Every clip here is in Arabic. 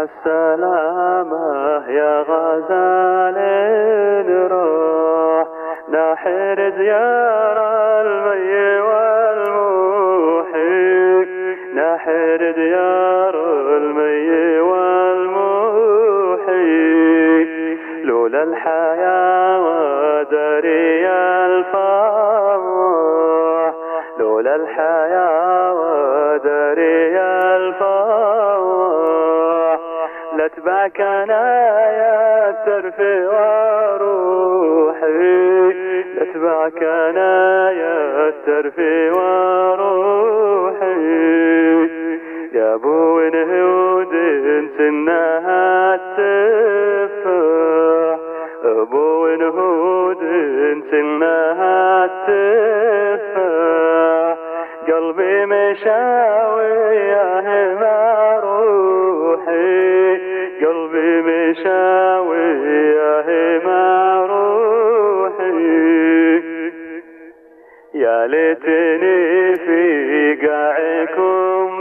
مع السلامة يا غزال نروح نحر ديار المي والموحي، نحر ديار المي والموحي. لولا الحياة ودري الفرح، لولا الحياة ودري الفرح، لاتبعك انا يا الترفي وروحي، لاتبعك انا يا الترفي وروحي. يا ابو نهود سنها التفاح، ابو نهود سنها التفاح، قلبي مشاوي يا مع روحي، قلبي مشاوي يا مع روحي. يا ليتني في قاعكم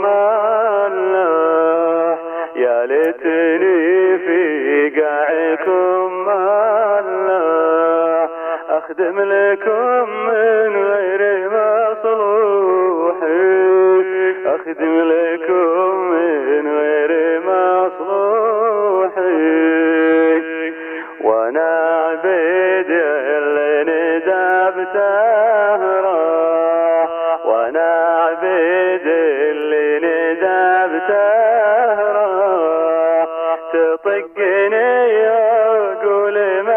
ملاح، يا ليتني في قاعكم ملاح، أخدم لكم من غير مصلوحي، أخدم لكم من غير مصلوحي. وأنا عبيد اللي ندبته راح، وأنا عبيد اللي ندبته راح، تطقني وأقول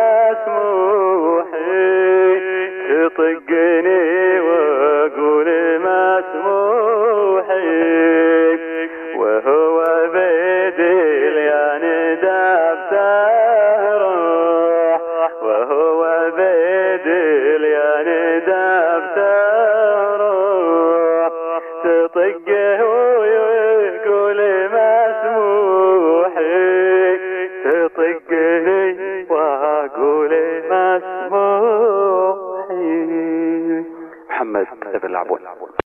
مسموحي، تطقني وأقول مسموحي. وهو بديل يا ندبته راح، وهو بديل يا ندبته راح، تطقه ويقول مسموحي، تطقني واقول مسموحي. محمد بن العبود.